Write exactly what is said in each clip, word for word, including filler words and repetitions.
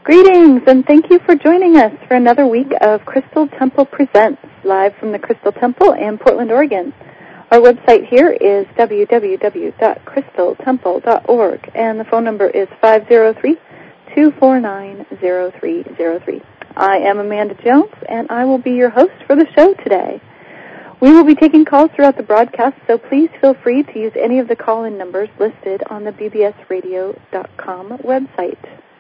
Greetings, and thank you for joining us for another week of Crystal Temple Presents, live from the Crystal Temple in Portland, Oregon. Our website here is w w w dot crystal temple dot org, and the phone number is five zero three, two four nine, zero three zero three. I am Amanda Jones, and I will be your host for the show today. We will be taking calls throughout the broadcast, so please feel free to use any of the call-in numbers listed on the b b s radio dot com website.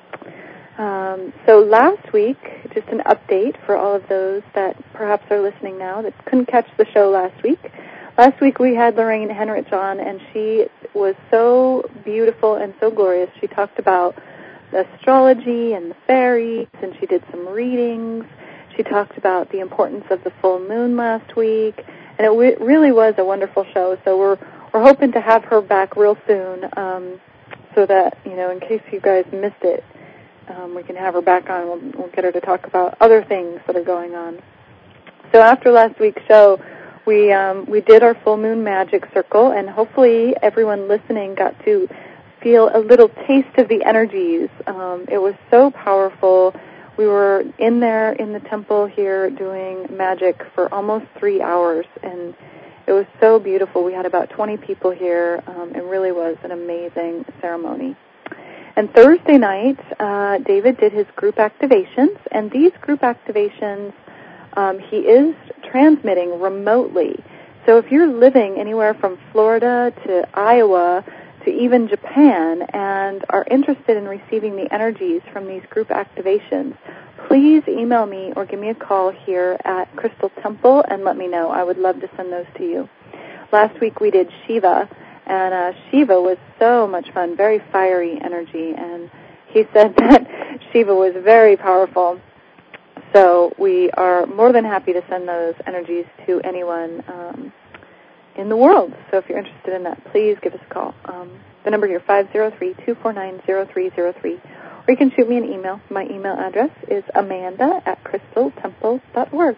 Um, so last week, just an update for all of those that perhaps are listening now that couldn't catch the show last week. Last week we had Lorraine Henrich on, and she was so beautiful and so glorious. She talked about the astrology and the fairies, and she did some readings. She talked about the importance of the full moon last week, and it w- really was a wonderful show. So we're we're hoping to have her back real soon, um, so that, you know, in case you guys missed it, um, we can have her back on. We'll, we'll get her to talk about other things that are going on. So after last week's show, we um, we did our full moon magic circle, and hopefully everyone listening got to feel a little taste of the energies. Um, it was so powerful. We were in there in the temple here doing magic for almost three hours, and it was so beautiful. We had about twenty people here. Um, it really was an amazing ceremony. And Thursday night, uh, David did his group activations, and these group activations, um, he is transmitting remotely. So if you're living anywhere from Florida to Iowa to even Japan and are interested in receiving the energies from these group activations, please email me or give me a call here at Crystal Temple and let me know. I would love to send those to you. Last week we did Shiva, and uh, Shiva was so much fun, very fiery energy, and he said that Shiva was very powerful. So we are more than happy to send those energies to anyone um, in the world. So if you're interested in that, please give us a call. Um, the number here, five zero three, two four nine, zero three zero three. Or you can shoot me an email. My email address is amanda at crystal temple dot org.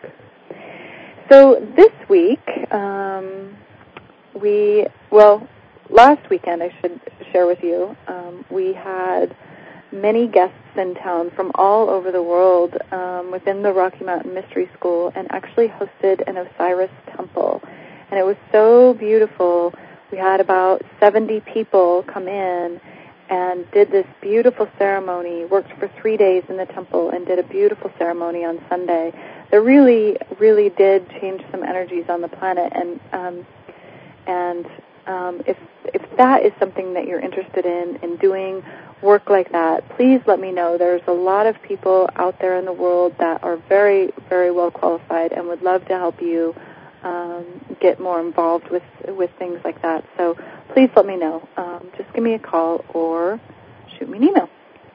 So this week, um, we, well, last weekend, I should share with you, um, we had many guests in town from all over the world um, within the Rocky Mountain Mystery School, and actually hosted an Osiris temple. And it was so beautiful. We had about seventy people come in and did this beautiful ceremony, worked for three days in the temple, and did a beautiful ceremony on Sunday that really, really did change some energies on the planet. And um, and um, if if that is something that you're interested in, in doing work like that, please let me know. There's a lot of people out there in the world that are very, very well qualified and would love to help you um, get more involved with with things like that. So please let me know. Um, just give me a call or shoot me an email.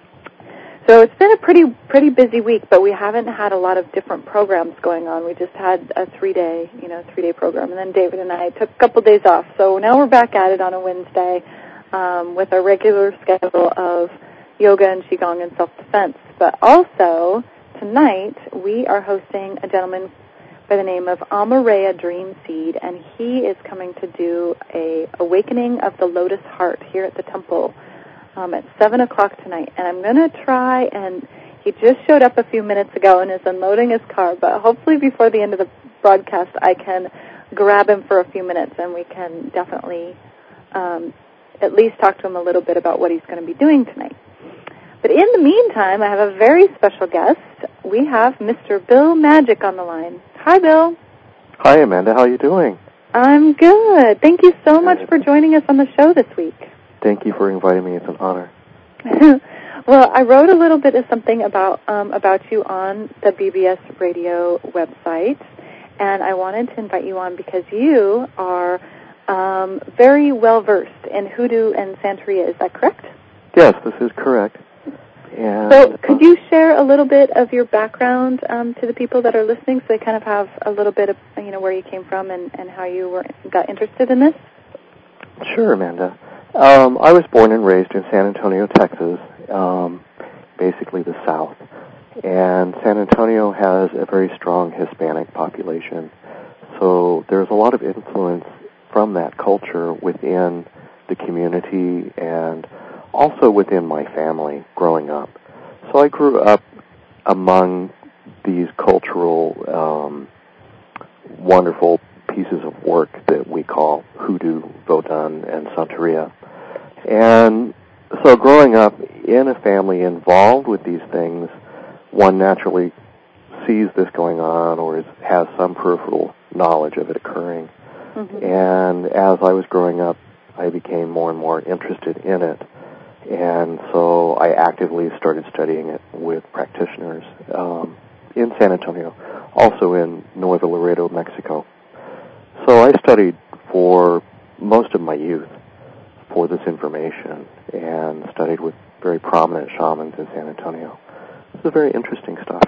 So it's been a pretty pretty busy week, but we haven't had a lot of different programs going on. We just had a three-day, you know, three-day program, and then David and I took a couple days off. So now we're back at it on a Wednesday um, with our regular schedule of yoga and qigong and self-defense. But also tonight we are hosting a gentleman by the name of Amareya Dreamseed, and he is coming to do a Awakening of the Lotus Heart here at the temple um, at seven o'clock tonight. And I'm going to try, and he just showed up a few minutes ago and is unloading his car, but hopefully before the end of the broadcast I can grab him for a few minutes and we can definitely um, at least talk to him a little bit about what he's going to be doing tonight. But in the meantime, I have a very special guest. We have Mister Bill Magic on the line. Hi, Bill. Hi, Amanda. How are you doing? I'm good. Thank you so much for joining us on the show this week. Thank you for inviting me. It's an honor. Well, I wrote a little bit of something about um, about you on the B B S radio website, and I wanted to invite you on because you are um, very well-versed in hoodoo and Santeria. Is that correct? Yes, this is correct. And so could you share a little bit of your background um, to the people that are listening so they kind of have a little bit of, you know, where you came from and, and how you were got interested in this? Sure, Amanda. Um, I was born and raised in San Antonio, Texas, um, basically the South. And San Antonio has a very strong Hispanic population. So there's a lot of influence from that culture within the community and also within my family growing up. So I grew up among these cultural, um, wonderful pieces of work that we call hoodoo, Vodun, and Santeria. And so growing up in a family involved with these things, one naturally sees this going on or is, has some peripheral knowledge of it occurring. Mm-hmm. And as I was growing up, I became more and more interested in it. And so I actively started studying it with practitioners um, in San Antonio, also in Nuevo Laredo, Mexico. So I studied for most of my youth for this information and studied with very prominent shamans in San Antonio. This is very interesting stuff.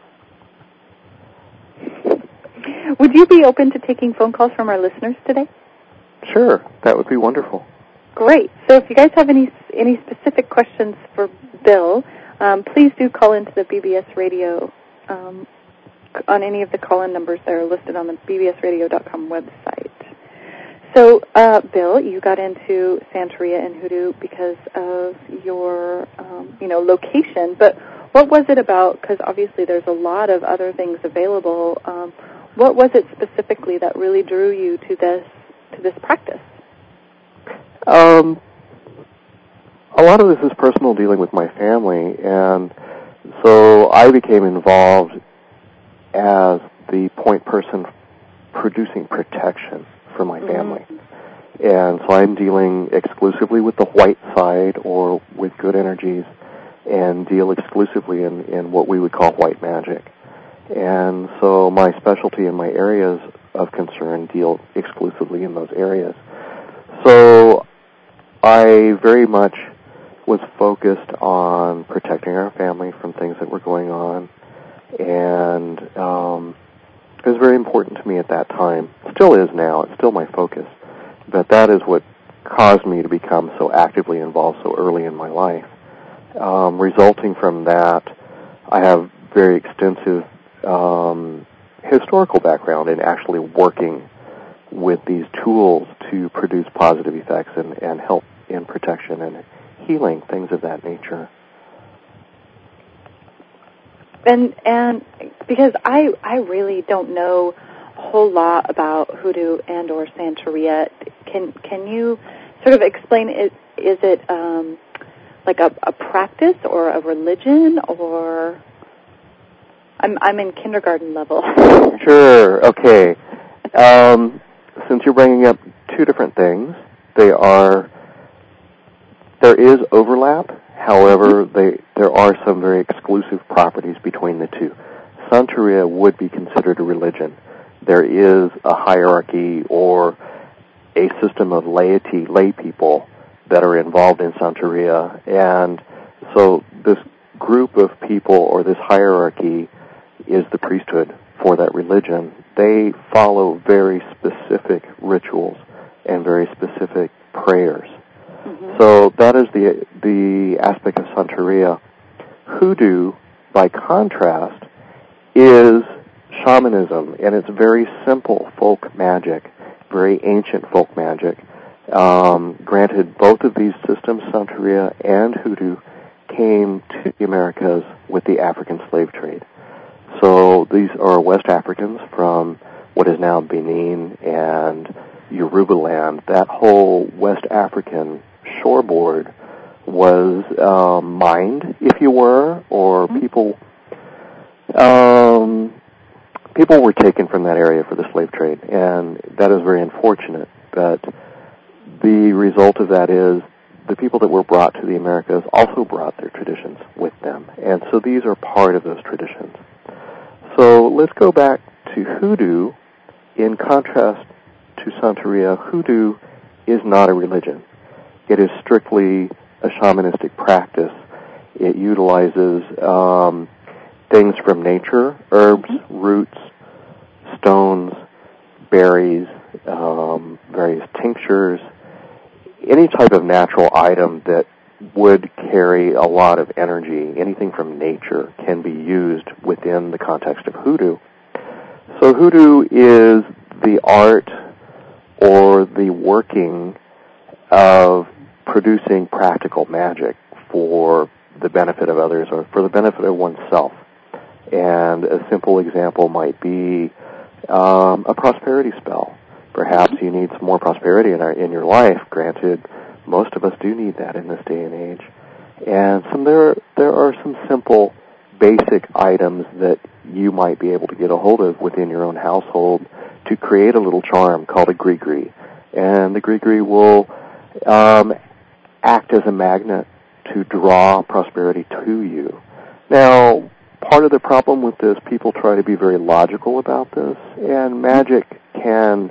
Would you be open to taking phone calls from our listeners today? Sure, that would be wonderful. Great. So if you guys have any any specific questions for Bill, um, please do call into the B B S Radio um, on any of the call-in numbers that are listed on the b b s radio dot com website. So, uh, Bill, you got into Santeria and Hoodoo because of your, um, you know, location. But what was it about? Because obviously there's a lot of other things available. Um, what was it specifically that really drew you to this to this practice? Um, a lot of this is personal, dealing with my family, and so I became involved as the point person producing protection for my family. Mm-hmm. And so I'm dealing exclusively with the white side or with good energies and deal exclusively in, in what we would call white magic. And so my specialty and my areas of concern deal exclusively in those areas. So I very much was focused on protecting our family from things that were going on, and um, it was very important to me at that time. Still is now. It's still my focus. But that is what caused me to become so actively involved so early in my life. Um, resulting from that, I have very extensive um, historical background in actually working with these tools to produce positive effects and, and help in protection and healing, things of that nature. And and because I I really don't know a whole lot about hoodoo and or Santeria, can can you sort of explain it? Is it um, like a, a practice or a religion, or I'm I'm in kindergarten level. Sure. Okay. Um, since you're bringing up two different things, they are there is overlap. However, they, there are some very exclusive properties between the two. Santeria would be considered a religion. There is a hierarchy or a system of laity, lay people that are involved in Santeria. And so this group of people or this hierarchy is the priesthood for that religion. They follow very specific rituals and very specific prayers. Mm-hmm. So that is the the aspect of Santeria. Hoodoo, by contrast, is shamanism, and it's very simple folk magic, very ancient folk magic. Um, granted, both of these systems, Santeria and Hoodoo, came to the Americas with the African slave trade. So these are West Africans from what is now Benin and Yorubaland. That whole West African shoreboard was um, mined, if you were, or mm-hmm. people um, people were taken from that area for the slave trade, and that is very unfortunate. But the result of that is the people that were brought to the Americas also brought their traditions with them, and so these are part of those traditions. So let's go back to Hoodoo. In contrast to Santeria, Hoodoo is not a religion. It is strictly a shamanistic practice. It utilizes um, things from nature, herbs, roots, stones, berries, um, various tinctures, any type of natural item that would carry a lot of energy, anything from nature can be used within the context of Hoodoo. So Hoodoo is the art or the working of producing practical magic for the benefit of others or for the benefit of oneself. And a simple example might be um, a prosperity spell. Perhaps you need some more prosperity in, our, in your life. Granted, most of us do need that in this day and age. And some there there are some simple, basic items that you might be able to get a hold of within your own household to create a little charm called a gree-gree. And the gree-gree will um, act as a magnet to draw prosperity to you. Now, part of the problem with this, people try to be very logical about this, and magic can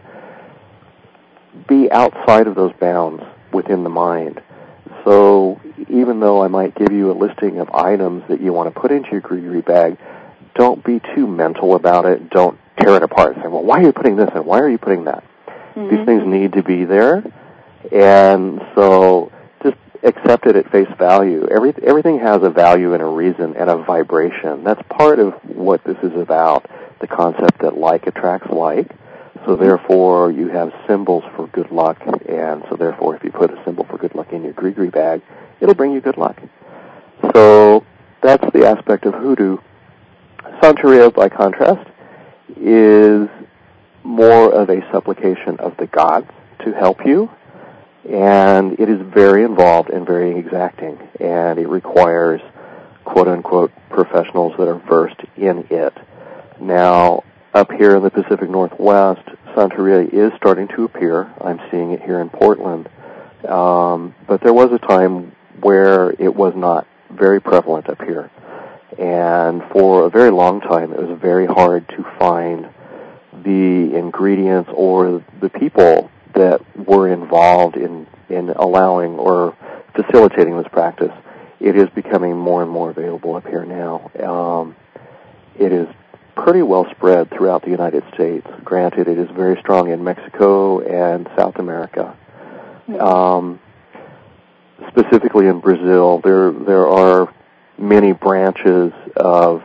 be outside of those bounds within the mind. So even though I might give you a listing of items that you want to put into your gree-gree bag, don't be too mental about it. Don't tear it apart and say, well, why are you putting this in? Why are you putting that? Mm-hmm. These things need to be there, and so just accept it at face value. Every, everything has a value and a reason and a vibration. That's part of what this is about, the concept that like attracts like. So therefore, you have symbols for good luck, and so therefore, if you put a symbol for good luck in your gree-gree bag, it'll bring you good luck. So that's the aspect of hoodoo. Santeria, by contrast, is more of a supplication of the gods to help you, and it is very involved and very exacting, and it requires, quote-unquote, professionals that are versed in it. Now, up here in the Pacific Northwest, Santeria is starting to appear. I'm seeing it here in Portland. Um, but there was a time where it was not very prevalent up here. And for a very long time, it was very hard to find the ingredients or the people that were involved in, in allowing or facilitating this practice. It is becoming more and more available up here now. Um, it is pretty well spread throughout the United States. Granted, it is very strong in Mexico and South America. Mm-hmm. Um, specifically in Brazil, there there are many branches of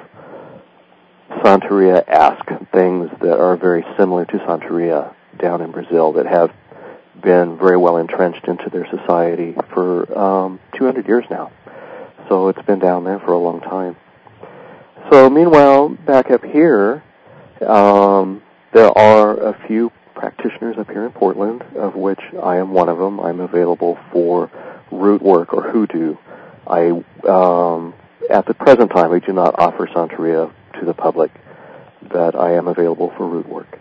Santeria-esque things that are very similar to Santeria down in Brazil that have been very well entrenched into their society for um, two hundred years now. So it's been down there for a long time. So meanwhile, back up here, um, there are a few practitioners up here in Portland, of which I am one of them. I'm available for root work or hoodoo. I, um, at the present time, I do not offer Santeria to the public, but I am available for root work.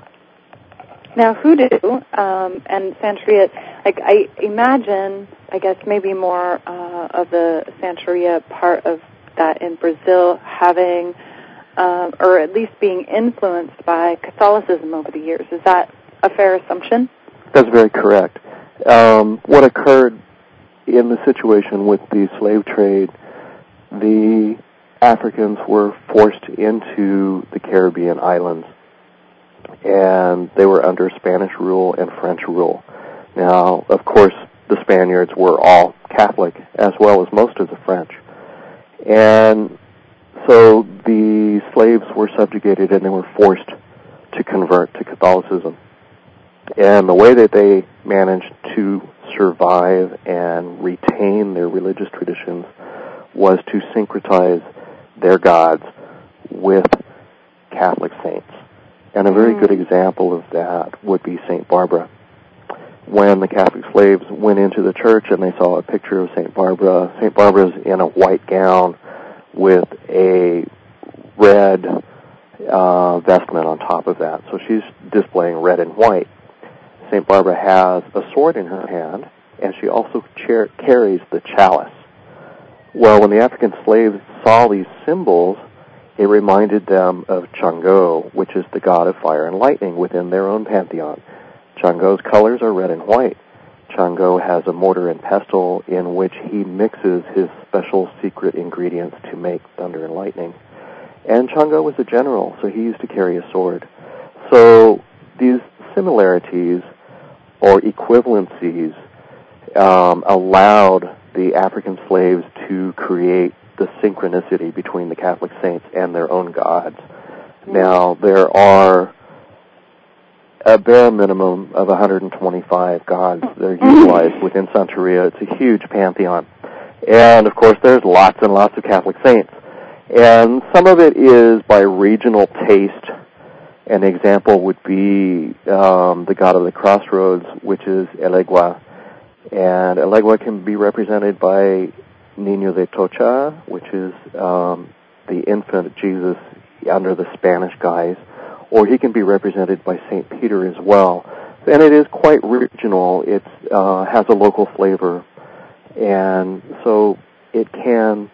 Now, hoodoo um, and Santeria, like I imagine, I guess maybe more uh, of the Santeria part of that in Brazil having, uh, or at least being influenced by Catholicism over the years. Is that a fair assumption? That's very correct. Um, what occurred in the situation with the slave trade, the Africans were forced into the Caribbean islands, and they were under Spanish rule and French rule. Now, of course, the Spaniards were all Catholic, as well as most of the French. And so the slaves were subjugated and they were forced to convert to Catholicism. And the way that they managed to survive and retain their religious traditions was to syncretize their gods with Catholic saints. And a very mm. good example of that would be Saint Barbara. When the Catholic slaves went into the church and they saw a picture of Saint Barbara, Saint Barbara's in a white gown with a red uh, vestment on top of that. So she's displaying red and white. Saint Barbara has a sword in her hand, and she also cher- carries the chalice. Well, when the African slaves saw these symbols, it reminded them of Shango, which is the god of fire and lightning within their own pantheon. Shango's colors are red and white. Shango has a mortar and pestle in which he mixes his special secret ingredients to make thunder and lightning. And Shango was a general, so he used to carry a sword. So these similarities or equivalencies um, allowed the African slaves to create the synchronicity between the Catholic saints and their own gods. Now, there are a bare minimum of one hundred twenty-five gods that are utilized within Santeria. It's a huge pantheon. And, of course, there's lots and lots of Catholic saints. And some of it is by regional taste. An example would be um, the God of the Crossroads, which is Elegua. And Elegua can be represented by Niño de Tocha, which is um, the infant Jesus under the Spanish guise, or he can be represented by Saint Peter as well. And it is quite regional. It uh, has a local flavor. And so it can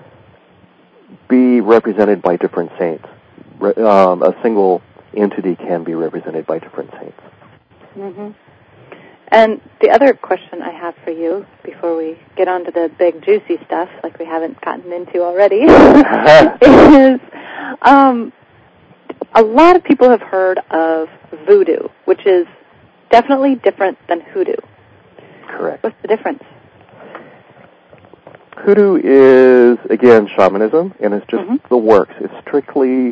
be represented by different saints. Re- um, a single entity can be represented by different saints. Mm-hmm. And the other question I have for you, before we get on to the big juicy stuff, like we haven't gotten into already, is um, a lot of people have heard of voodoo, which is definitely different than hoodoo. Correct. What's the difference? Hoodoo is, again, shamanism, and it's just mm-hmm. the works. It's strictly,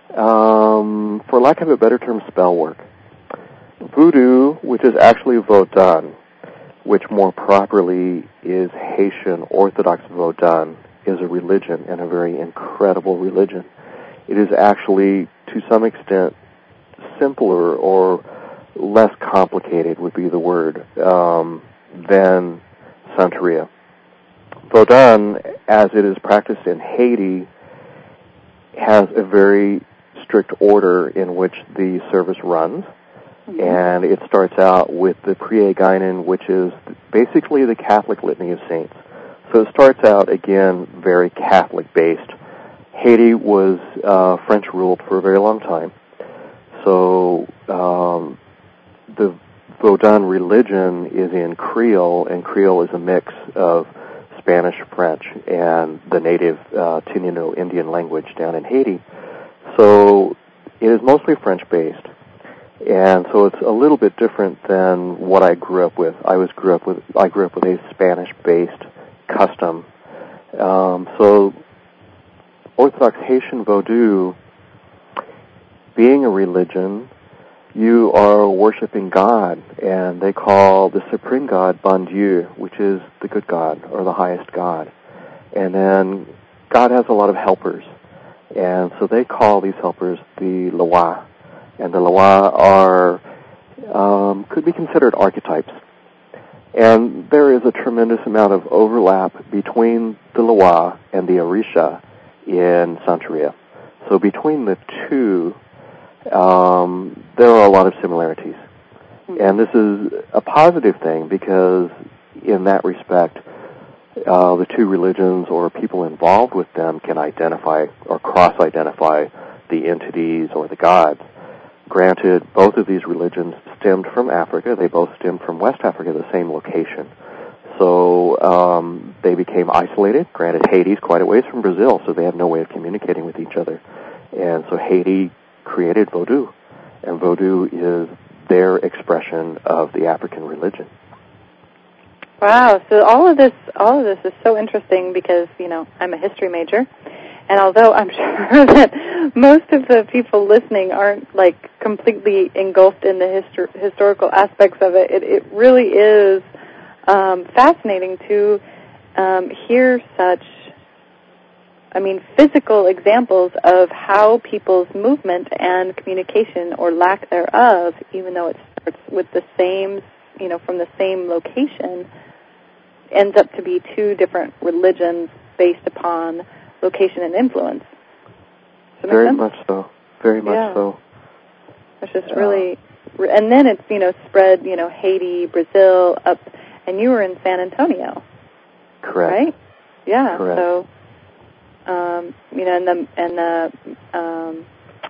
um, for lack of a better term, spell work. Voodoo, which is actually Vodun, which more properly is Haitian Orthodox Vodun, is a religion, and a very incredible religion. It is actually, to some extent, simpler or less complicated, would be the word, um, than Santeria. Vodun, as it is practiced in Haiti, has a very strict order in which the service runs, mm-hmm. and it starts out with the Prie Gynan, which is basically the Catholic Litany of Saints. So it starts out, again, very Catholic-based. Haiti was uh, French-ruled for a very long time, so um, the Vodun religion is in Creole, and Creole is a mix of Spanish, French, and the native uh, Taino Indian language down in Haiti. So it is mostly French-based, and so it's a little bit different than what I grew up with. I was grew up with I grew up with a Spanish-based custom. Um, so Orthodox Haitian Vodou, being a religion, you are worshiping God, and they call the supreme God Bon Dieu, which is the good God, or the highest God. And then God has a lot of helpers, and so they call these helpers the Loa. And the Loa are, um, could be considered archetypes. And there is a tremendous amount of overlap between the Loa and the Orisha in Santeria. So between the two, Um, there are a lot of similarities. Mm-hmm. And this is a positive thing because in that respect, uh, the two religions or people involved with them can identify or cross-identify the entities or the gods. Granted, both of these religions stemmed from Africa. They both stemmed from West Africa, the same location. So um, they became isolated. Granted, Haiti's quite a ways from Brazil, so they have no way of communicating with each other. And so Haiti created Vodou, and Vodou is their expression of the African religion. Wow! So all of this, all of this is so interesting because you know I'm a history major, and although I'm sure that most of the people listening aren't like completely engulfed in the histor- historical aspects of it, it, it really is um, fascinating to um, hear such. I mean, physical examples of how people's movement and communication, or lack thereof, even though it starts with the same, you know, from the same location, ends up to be two different religions based upon location and influence. Very much so. Very much yeah. so. It's just really, and then it's, you know, spread, you know, Haiti, Brazil, up, and you were in San Antonio. Correct. Right? Yeah. Correct. So. Um, you know, and the and the um,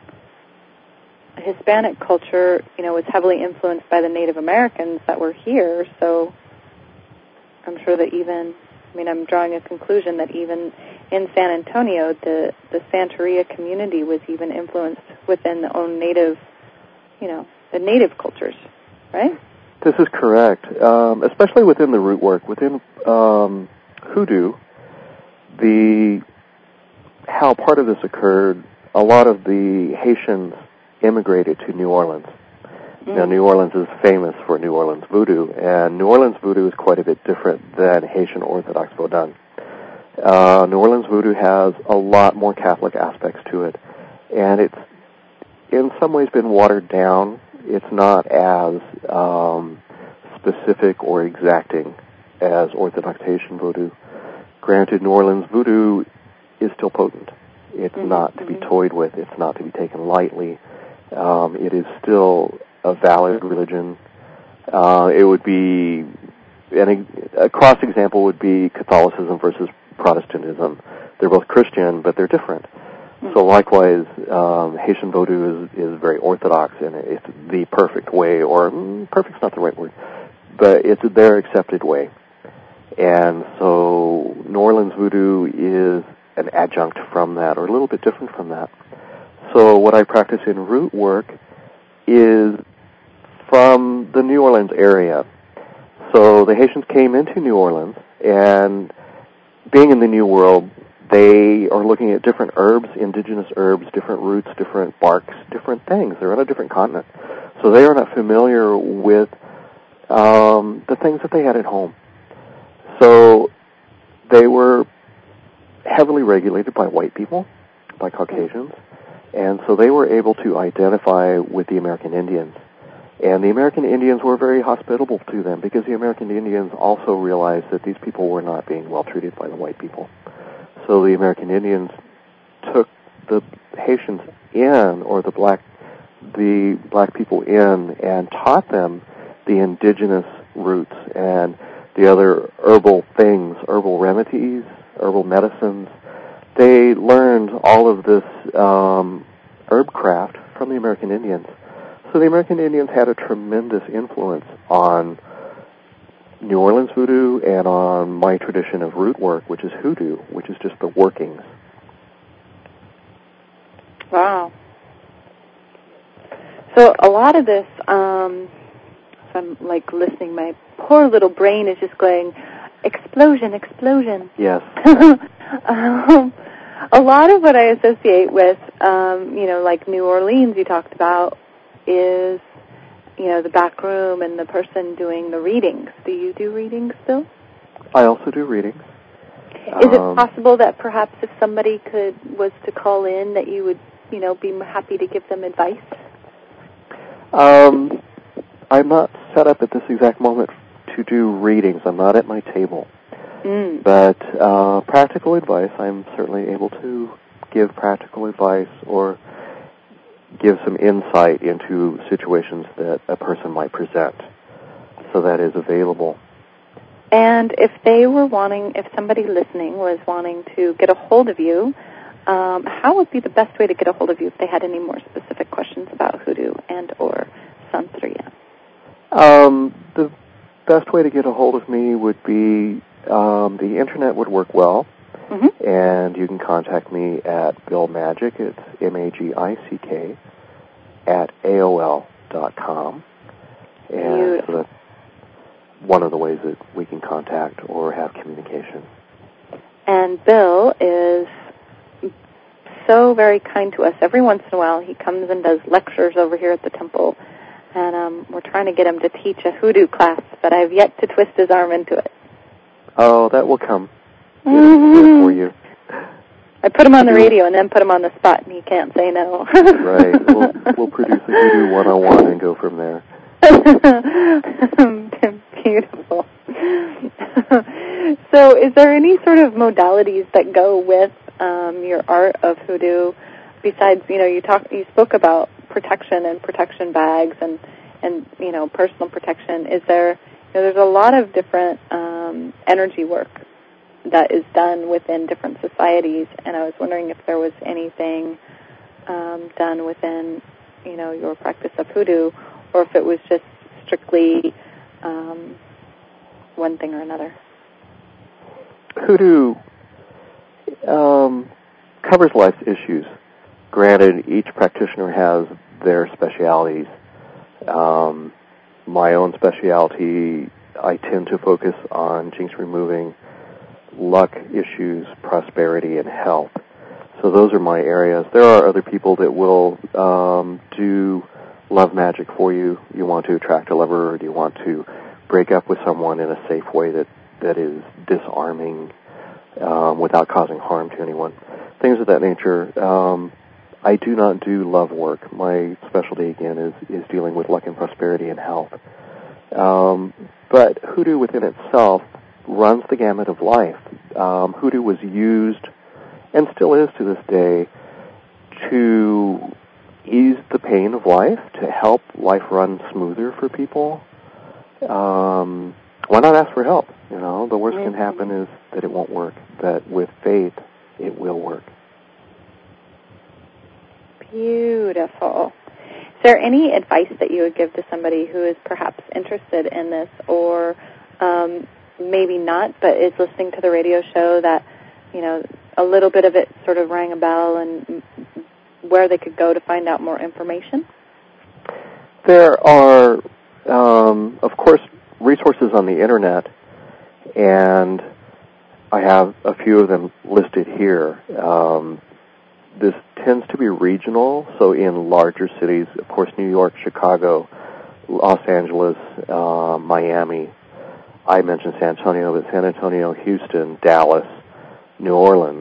Hispanic culture, you know, was heavily influenced by the Native Americans that were here. So I'm sure that even, I mean, I'm drawing a conclusion that even in San Antonio, the the Santeria community was even influenced within the own native, you know, the native cultures, right? This is correct, um, especially within the root work within um, hoodoo. The how part of this occurred, a lot of the Haitians immigrated to New Orleans. Mm. Now, New Orleans is famous for New Orleans voodoo, and New Orleans voodoo is quite a bit different than Haitian Orthodox Vodun. Uh, New Orleans voodoo has a lot more Catholic aspects to it, and it's in some ways been watered down. It's not as um, specific or exacting as Orthodox Haitian voodoo. Granted, New Orleans voodoo is still potent. It's mm-hmm. not to be toyed with. It's not to be taken lightly. Um, it is still a valid religion. Uh, it would be, an, a cross example would be Catholicism versus Protestantism. They're both Christian, but they're different. Mm-hmm. So likewise, um, Haitian voodoo is, is very orthodox, and it's the perfect way, or mm, perfect's not the right word, but it's their accepted way. And so New Orleans voodoo is an adjunct from that, or a little bit different from that. So what I practice in root work is from the New Orleans area. So the Haitians came into New Orleans, and being in the New World, they are looking at different herbs, indigenous herbs, different roots, different barks, different things. They're on a different continent. So they are not familiar with um, the things that they had at home. So they were heavily regulated by white people, by Caucasians, and so they were able to identify with the American Indians. And the American Indians were very hospitable to them, because the American Indians also realized that these people were not being well treated by the white people. So the American Indians took the Haitians in, or the black the black people in, and taught them the indigenous roots and the other herbal things, herbal remedies, herbal medicines. They learned all of this um, herb craft from the American Indians. So the American Indians had a tremendous influence on New Orleans voodoo and on my tradition of root work, which is hoodoo, which is just the workings. Wow. So a lot of this, um, if I'm like listening, my poor little brain is just going, explosion, explosion. Yes. um, a lot of what I associate with, um, you know, like New Orleans you talked about, is, you know, the back room and the person doing the readings. Do you do readings still? I also do readings. Is um, it possible that perhaps if somebody could was to call in, that you would, you know, be happy to give them advice? Um, I'm not set up at this exact moment to do readings. I'm not at my table. Mm. But uh, practical advice, I'm certainly able to give practical advice or give some insight into situations that a person might present. So that is available. And if they were wanting, if somebody listening was wanting to get a hold of you, um, how would be the best way to get a hold of you if they had any more specific questions about hoodoo and or Santeria? Um, the best way to get a hold of me would be um, the internet would work well. Mm-hmm. And you can contact me at Bill Magic. It's M A G I C K at A O L dot com. And so that's one of the ways that we can contact or have communication. And Bill is so very kind to us. Every once in a while he comes and does lectures over here at the temple. And um, we're trying to get him to teach a hoodoo class, but I've yet to twist his arm into it. Oh, that will come. Mm-hmm. For you. I put him on the radio and then put him on the spot, and he can't say no. Right. We'll, we'll produce a Hoodoo one oh one and go from there. Beautiful. So is there any sort of modalities that go with um, your art of Hoodoo besides, you know, you talk, you spoke about protection and protection bags and, and you know, personal protection. Is there, you know, there's a lot of different um, energy work that is done within different societies, and I was wondering if there was anything um, done within, you know, your practice of hoodoo, or if it was just strictly um, one thing or another. Hoodoo um, covers life's issues. Granted, each practitioner has their specialities. Um, my own specialty, I tend to focus on jinx removing, luck issues, prosperity, and health. So those are my areas. There are other people that will um, do love magic for you. You want to attract a lover, or do you want to break up with someone in a safe way that, that is disarming? um, without causing harm to anyone. Things of that nature. Um, I do not do love work. My specialty, again, is, is dealing with luck and prosperity and health. Um, but hoodoo within itself runs the gamut of life. Um, hoodoo was used, and still is to this day, to ease the pain of life, to help life run smoother for people. Um, why not ask for help? You know, the worst mm-hmm. can happen is that it won't work. That with faith, it will work. Beautiful. Is there any advice that you would give to somebody who is perhaps interested in this, or um, maybe not, but is listening to the radio show that, you know, a little bit of it sort of rang a bell, and where they could go to find out more information? There are, um, of course, resources on the Internet, and I have a few of them listed here. Um, this tends to be regional, so in larger cities, of course, New York, Chicago, Los Angeles, uh, Miami. I mentioned San Antonio, but San Antonio, Houston, Dallas, New Orleans,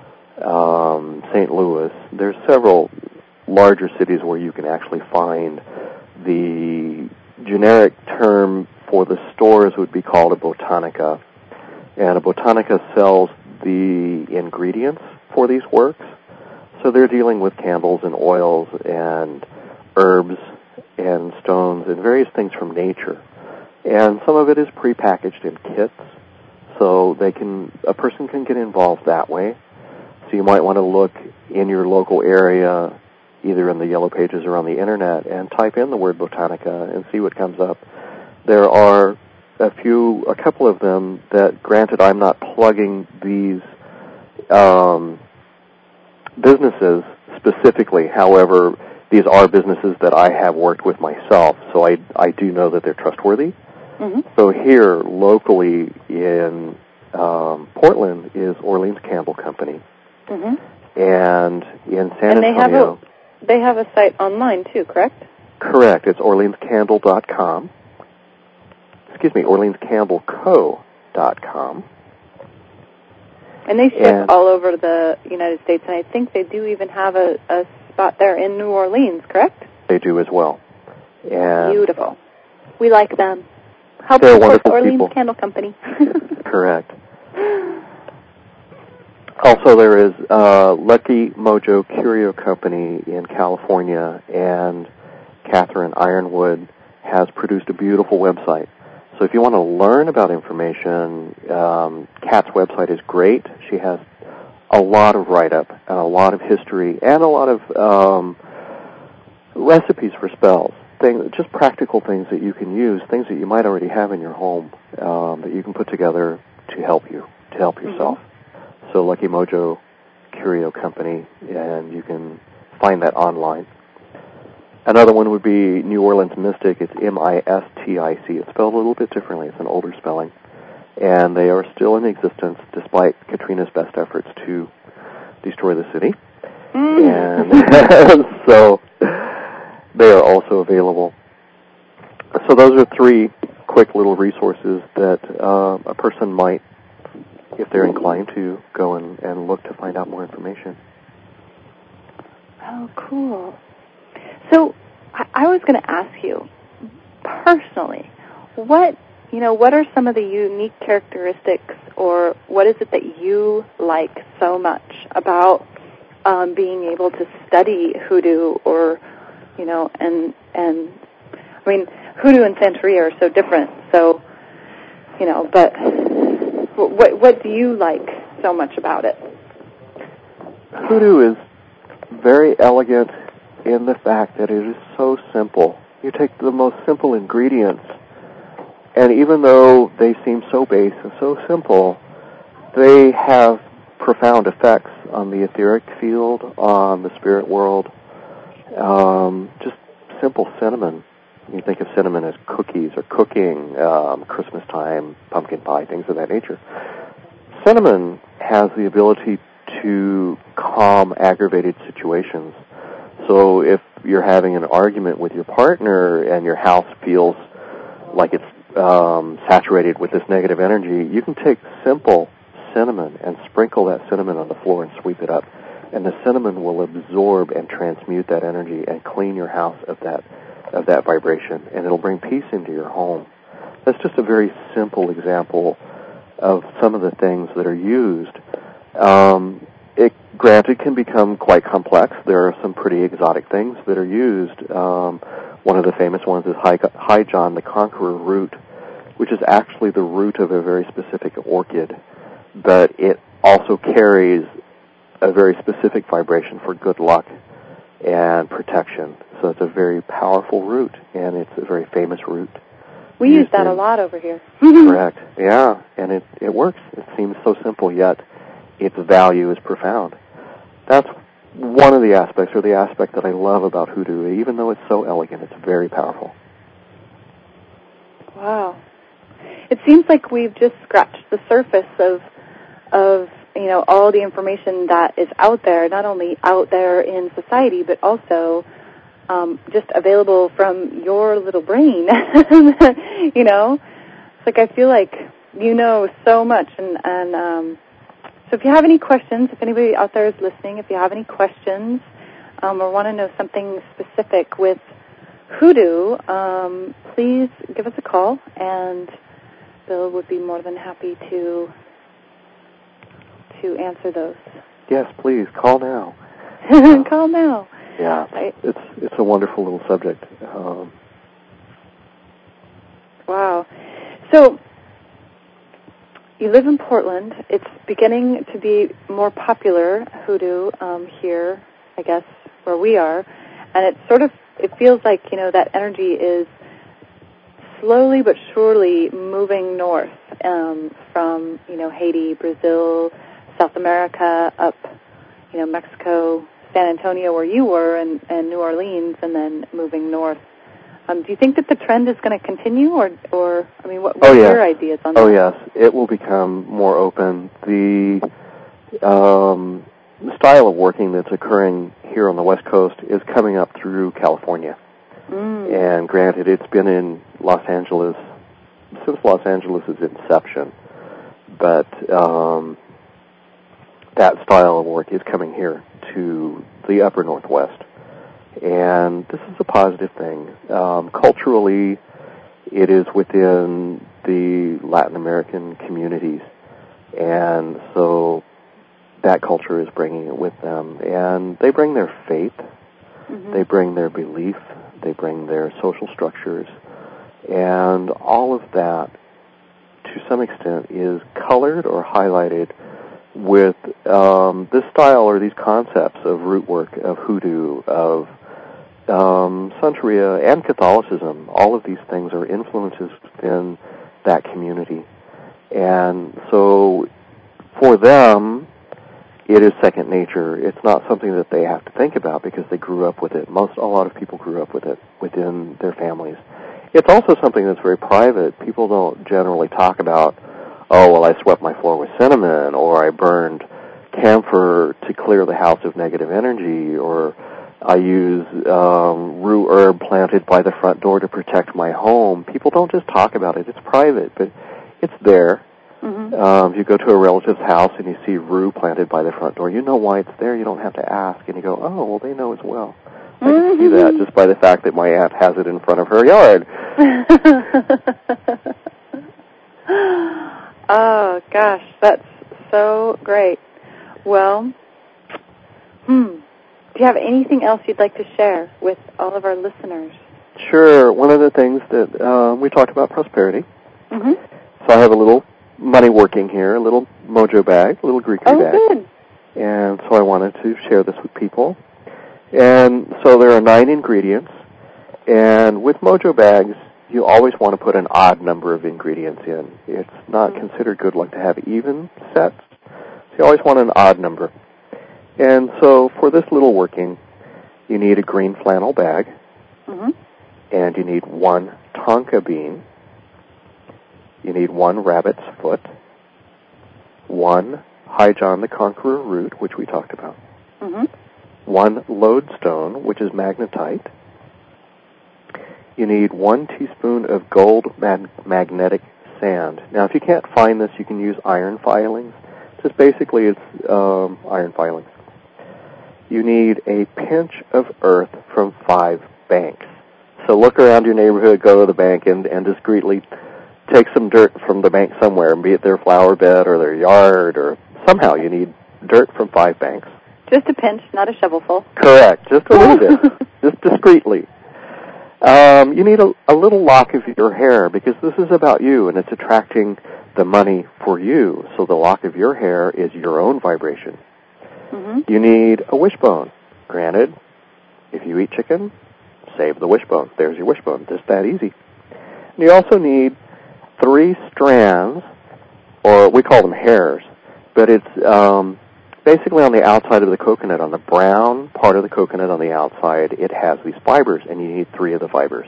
um, Saint Louis. There's several larger cities where you can actually find. The generic term for the stores would be called a botanica, and a botanica sells the ingredients for these works. So they're dealing with candles and oils and herbs and stones and various things from nature. And some of it is prepackaged in kits, so they can a person can get involved that way. So you might want to look in your local area, either in the Yellow Pages or on the Internet, and type in the word botanica and see what comes up. There are a few, a couple of them that, granted, I'm not plugging these um, businesses specifically. However, these are businesses that I have worked with myself, so I, I do know that they're trustworthy. Mm-hmm. So here, locally in um, Portland, is Orleans Candle Company. Mm-hmm. And in San and Antonio... They have, a, they have a site online, too, correct? Correct. It's Orleans Candle dot com. Excuse me, Orleans Candle Co dot com. And they ship and all over the United States, and I think they do even have a, a spot there in New Orleans, correct? They do as well. And beautiful. We like them. Help they're support wonderful the Orleans people. Candle Company. Correct. Also, there is uh, Lucky Mojo Curio Company in California, and Catherine Ironwood has produced a beautiful website. So if you want to learn about information, um, Kat's website is great. She has a lot of write-up and a lot of history and a lot of um, recipes for spells, things, just practical things that you can use, things that you might already have in your home um, that you can put together to help you, to help yourself. Mm-hmm. So Lucky Mojo Curio Company, and you can find that online. Another one would be New Orleans Mystic. It's M I S T I C. It's spelled a little bit differently. It's an older spelling. And they are still in existence despite Katrina's best efforts to destroy the city. Mm. And so they are also available. So those are three quick little resources that uh, a person might, if they're inclined to, go and, and look to find out more information. Oh, cool. So I, I was going to ask you, personally, what, you know, what are some of the unique characteristics, or what is it that you like so much about um, being able to study hoodoo, or, you know, and, and, I mean, hoodoo and Santeria are so different, so, you know, but what, what do you like so much about it? Hoodoo is very elegant in the fact that it is so simple. You take the most simple ingredients, and even though they seem so base and so simple, they have profound effects on the etheric field, on the spirit world. Um, just simple cinnamon. You think of cinnamon as cookies or cooking, um, Christmas time, pumpkin pie, things of that nature. Cinnamon has the ability to calm aggravated situations. So if you're having an argument with your partner and your house feels like it's um, saturated with this negative energy, you can take simple cinnamon and sprinkle that cinnamon on the floor and sweep it up. And the cinnamon will absorb and transmute that energy and clean your house of that of that vibration, and it'll bring peace into your home. That's just a very simple example of some of the things that are used. Um, it, granted, can become quite complex. There are some pretty exotic things that are used. Um, one of the famous ones is High, High John the Conqueror root, which is actually the root of a very specific orchid, but it also carries a very specific vibration for good luck and protection. So it's a very powerful root, and it's a very famous root. We use that in, a lot over here. Correct. Yeah, and it, it works. It seems so simple, yet its value is profound. That's one of the aspects, or the aspect that I love about hoodoo. Even though it's so elegant, it's very powerful. Wow. It seems like we've just scratched the surface of of you know all the information that is out there, not only out there in society, but also um, just available from your little brain. you know, it's like I feel like you know so much, and and um, so if you have any questions, if anybody out there is listening, if you have any questions um, or want to know something specific with hoodoo, um, please give us a call, and Bill would be more than happy to to answer those. Yes, please call now. Call now. Yeah, I, it's it's a wonderful little subject. Um, wow. So you live in Portland. It's beginning to be more popular, hoodoo, um, here, I guess, where we are, and it's sort of it feels like you know that energy is slowly but surely moving north um, from, you know, Haiti, Brazil, South America, up, you know, Mexico, San Antonio, where you were, and, and New Orleans, and then moving north. Um, do you think that the trend is going to continue, or, or I mean, what, what oh, are yes. your ideas on oh, that? Oh, yes. It will become more open. The, um, the style of working that's occurring here on the West Coast is coming up through California. Mm. And granted, it's been in Los Angeles since Los Angeles' inception, but um, that style of work is coming here to the upper Northwest. And this is a positive thing. Um, culturally, it is within the Latin American communities, and so that culture is bringing it with them. And they bring their faith, mm-hmm. they bring their belief, they bring their social structures, and all of that, to some extent, is colored or highlighted with um, this style or these concepts of root work, of hoodoo, of um, Santeria, and Catholicism. All of these things are influences within that community. And so for them, it is second nature. It's not something that they have to think about because they grew up with it. Most, a lot of people grew up with it within their families. It's also something that's very private. People don't generally talk about, oh, well, I swept my floor with cinnamon, or I burned camphor to clear the house of negative energy, or I use um, rue herb planted by the front door to protect my home. People don't just talk about it. It's private, but it's there. Mm-hmm. Um, if you go to a relative's house and you see rue planted by the front door, you know why it's there. You don't have to ask. And you go, oh, well, they know as well. I can see that just by the fact that my aunt has it in front of her yard. Oh, gosh, that's so great. Well, hmm, do you have anything else you'd like to share with all of our listeners? Sure. One of the things that uh, we talked about prosperity. Mm-hmm. So I have a little money working here, a little mojo bag, a little Greekery oh, bag. Oh, good. And so I wanted to share this with people. And so there are nine ingredients. And with mojo bags, you always want to put an odd number of ingredients in. It's not mm-hmm. considered good luck to have even sets. So you always want an odd number. And so for this little working, you need a green flannel bag. Mm-hmm. And you need one tonka bean. You need one rabbit's foot. One High John the Conqueror root, which we talked about. Mm-hmm. One lodestone, which is magnetite. You need one teaspoon of gold mag- magnetic sand. Now, if you can't find this, you can use iron filings. Just basically it's um, iron filings. You need a pinch of earth from five banks. So look around your neighborhood, go to the bank, and, and discreetly take some dirt from the bank somewhere, be it their flower bed or their yard, or somehow you need dirt from five banks. Just a pinch, not a shovelful. Correct, just a little bit, just discreetly. Um, you need a, a little lock of your hair, because this is about you, and it's attracting the money for you. So the lock of your hair is your own vibration. Mm-hmm. You need a wishbone. Granted, if you eat chicken, save the wishbone. There's your wishbone. Just that easy. And you also need three strands, or we call them hairs, but it's um, basically on the outside of the coconut, on the brown part of the coconut on the outside, it has these fibers, and you need three of the fibers.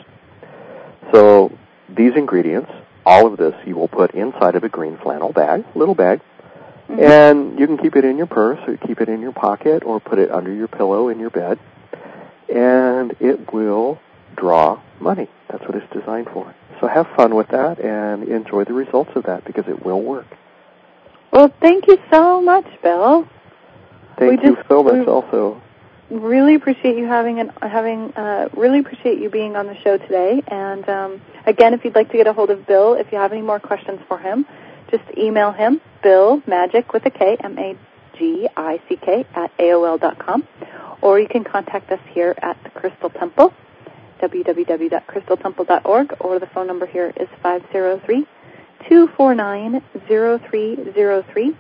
So these ingredients, all of this, you will put inside of a green flannel bag, little bag, mm-hmm. and you can keep it in your purse, or keep it in your pocket, or put it under your pillow in your bed, and it will draw money. That's what it's designed for. So have fun with that and enjoy the results of that, because it will work. Well, thank you so much, Bill. Thank we you just, so much also. Really appreciate you having an, having uh, really appreciate you being on the show today. And um, again, if you'd like to get a hold of Bill, if you have any more questions for him, just email him, Bill Magic with a K, M A G I C K, at A O L dot com. Or you can contact us here at the Crystal Temple, w w w dot crystal temple dot org, or the phone number here is five zero three, two four nine, zero three zero three.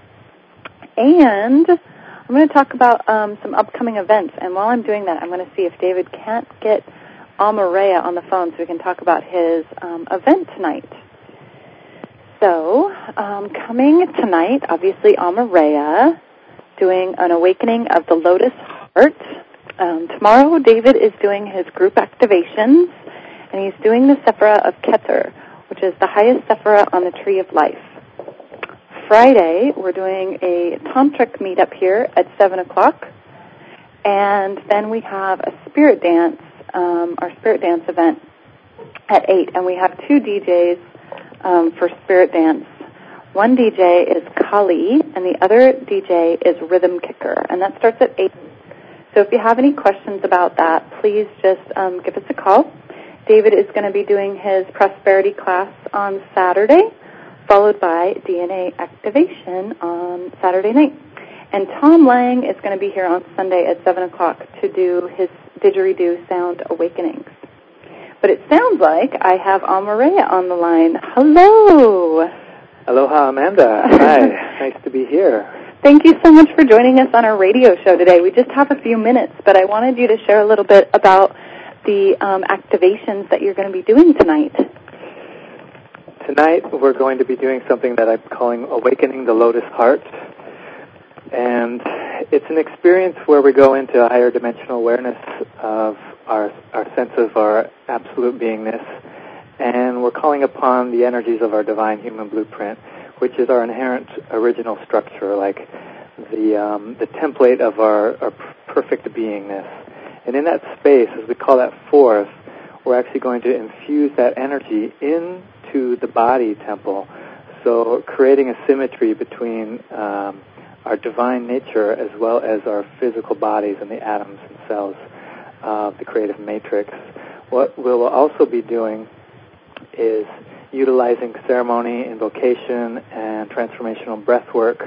And I'm going to talk about um, some upcoming events, and while I'm doing that, I'm going to see if David can't get Amareya on the phone so we can talk about his um, event tonight. So, um, coming tonight, obviously, Amareya, doing an awakening of the Lotus Heart. Um, tomorrow, David is doing his group activations, and he's doing the Sephira of Keter, which is the highest Sephira on the Tree of Life. Friday, we're doing a tantric meetup here at seven o'clock, and then we have a spirit dance, um, our spirit dance event at eight, and we have two D Js um, for spirit dance. One D J is Kali, and the other D J is Rhythm Kicker, and that starts at eight. So if you have any questions about that, please just um, give us a call. David is going to be doing his prosperity class on Saturday, followed by D N A activation on Saturday night. And Tom Lang is going to be here on Sunday at seven o'clock to do his didgeridoo sound awakenings. But it sounds like I have Amareya on the line. Hello. Aloha, Amanda. Hi. Nice to be here. Thank you so much for joining us on our radio show today. We just have a few minutes, but I wanted you to share a little bit about the um, activations that you're going to be doing tonight. Tonight we're going to be doing something that I'm calling Awakening the Lotus Heart. And it's an experience where we go into a higher dimensional awareness of our, our sense of our absolute beingness. And we're calling upon the energies of our divine human blueprint, which is our inherent original structure, like the um, the template of our, our perfect beingness. And in that space, as we call that forth, we're actually going to infuse that energy into the body temple, so creating a symmetry between um, our divine nature as well as our physical bodies and the atoms and cells of the creative matrix. What we'll also be doing is utilizing ceremony, invocation, and transformational breath work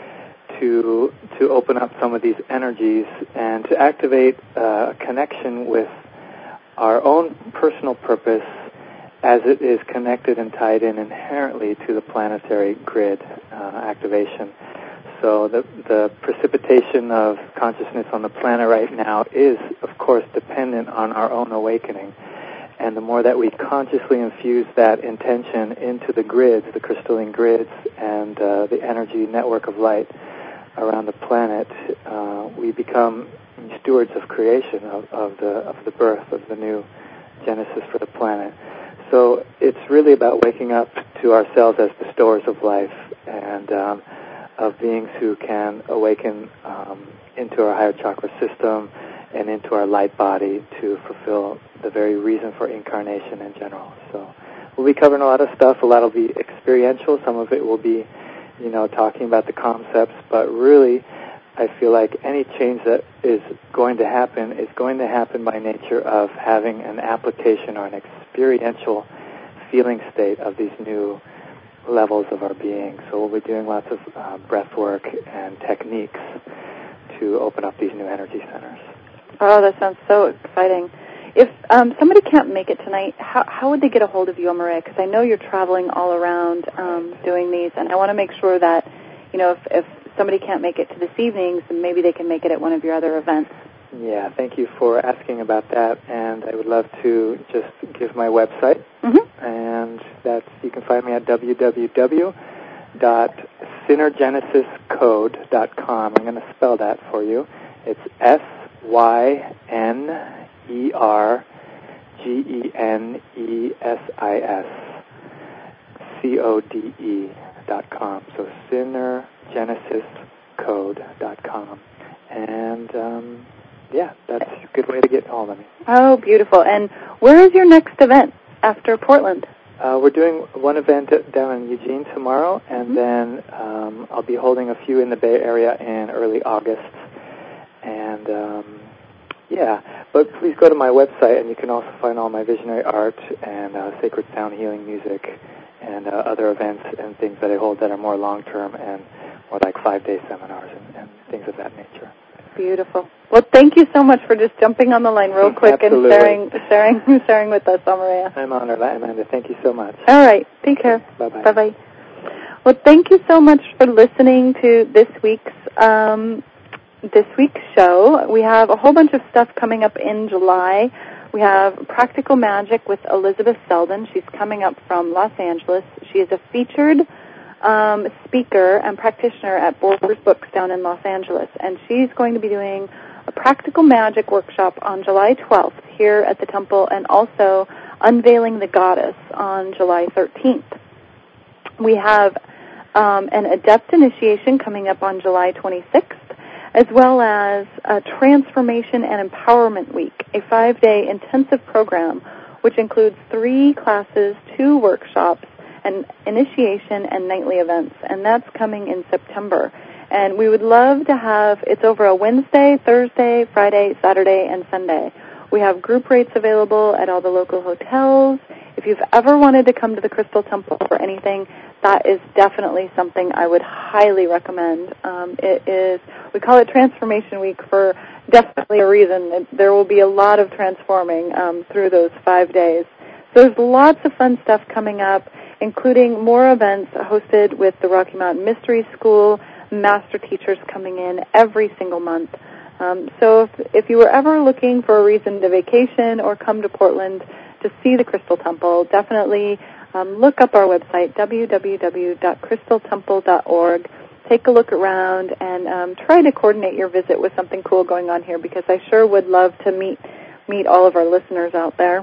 to to open up some of these energies and to activate uh, a connection with our own personal purpose as it is connected and tied in inherently to the planetary grid uh, activation. So the, the precipitation of consciousness on the planet right now is, of course, dependent on our own awakening. And the more that we consciously infuse that intention into the grids, the crystalline grids, and uh, the energy network of light around the planet, uh, we become stewards of creation, of, of the of the birth of the new genesis for the planet. So it's really about waking up to ourselves as bestowers of life and um, of beings who can awaken um, into our higher chakra system and into our light body to fulfill the very reason for incarnation in general. So we'll be covering a lot of stuff. A lot will be experiential. Some of it will be you know, talking about the concepts, but really I feel like any change that is going to happen is going to happen by nature of having an application or an experiential feeling state of these new levels of our being. So we'll be doing lots of uh, breath work and techniques to open up these new energy centers. Oh, that sounds so exciting. If um, somebody can't make it tonight, how, how would they get a hold of you, Maria? Because I know you're traveling all around um, doing these, and I want to make sure that, you know, if, if somebody can't make it to this evening's, then maybe they can make it at one of your other events. Yeah, thank you for asking about that, and I would love to just give my website, mm-hmm. and that's, you can find me at w w w dot synergenesis code dot com. I'm going to spell that for you. It's S Y N E R G E N E S I S C O D E dot com. So synergenesis code dot com. And, um, yeah, that's a good way to get a hold of me. Oh, beautiful. And where is your next event after Portland? Uh, we're doing one event down in Eugene tomorrow, and mm-hmm. then um, I'll be holding a few in the Bay Area in early August. And, um, yeah, but please go to my website, and you can also find all my visionary art and uh, sacred sound healing music and uh, other events and things that I hold that are more long-term and more like five-day seminars and, and things of that nature. Beautiful. Well, thank you so much for just jumping on the line real quick and sharing, sharing, sharing with us, Amaria. I'm honored, Amanda. Thank you so much. All right. Take care. Bye-bye. Bye-bye. Well, thank you so much for listening to this week's um, this week's show. We have a whole bunch of stuff coming up in July. We have Practical Magic with Elizabeth Selden. She's coming up from Los Angeles. She is a featured Um, speaker and practitioner at Borders Books down in Los Angeles, and she's going to be doing a practical magic workshop on July twelfth here at the temple, and also Unveiling the Goddess on July thirteenth. We have um, an Adept Initiation coming up on July twenty-sixth, as well as a Transformation and Empowerment Week, a five-day intensive program which includes three classes, two workshops, and initiation and nightly events, and that's coming in September. And we would love to have, it's over a Wednesday, Thursday, Friday, Saturday, and Sunday. We have group rates available at all the local hotels. If you've ever wanted to come to the Crystal Temple for anything, that is definitely something I would highly recommend. Um, it is, we call it Transformation Week for definitely a reason. There will be a lot of transforming um, through those five days. So there's lots of fun stuff coming up, including more events hosted with the Rocky Mountain Mystery School, master teachers coming in every single month. Um, so if, if you were ever looking for a reason to vacation or come to Portland to see the Crystal Temple, definitely um, look up our website, w w w dot crystal temple dot org. Take a look around and um, try to coordinate your visit with something cool going on here, because I sure would love to meet meet all of our listeners out there.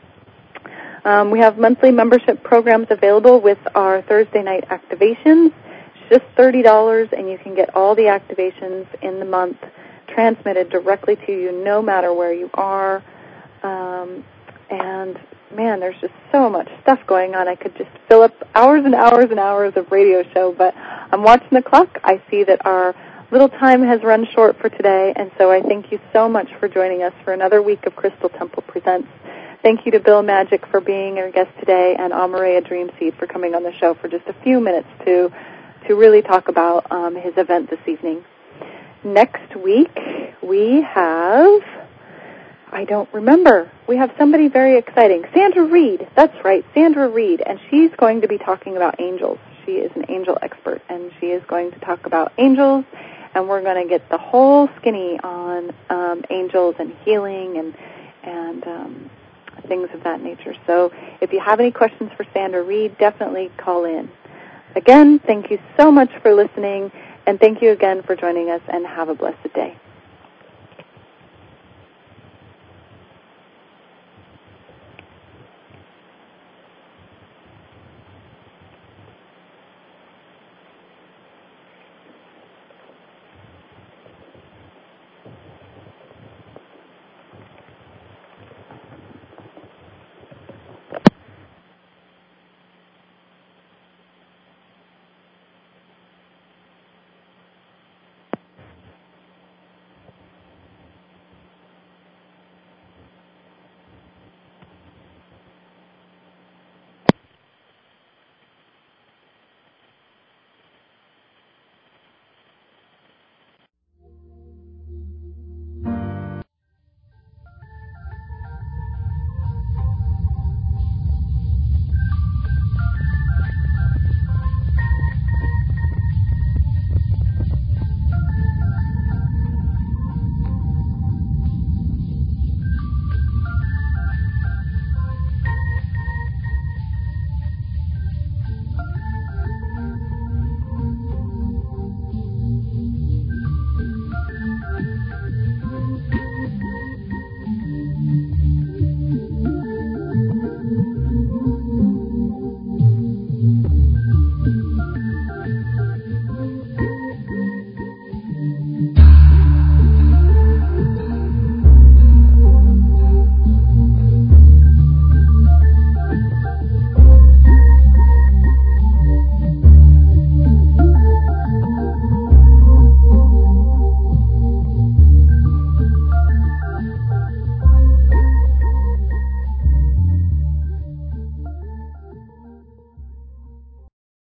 Um, we have monthly membership programs available with our Thursday night activations. It's just thirty dollars, and you can get all the activations in the month transmitted directly to you no matter where you are. Um, and, man, there's just so much stuff going on. I could just fill up hours and hours and hours of radio show, but I'm watching the clock. I see that our little time has run short for today, and so I thank you so much for joining us for another week of Crystal Temple Presents. Thank you to Bill Magic for being our guest today, and Amaria Dreamseed for coming on the show for just a few minutes to to really talk about um, his event this evening. Next week, we have, I don't remember, we have somebody very exciting. Sandra Reed, that's right, Sandra Reed, and she's going to be talking about angels. She is an angel expert, and she is going to talk about angels, and we're going to get the whole skinny on um, angels and healing and, and um things of that nature. So if you have any questions for Sandra Reed, definitely call in. Again, thank you so much for listening, and thank you again for joining us, and have a blessed day.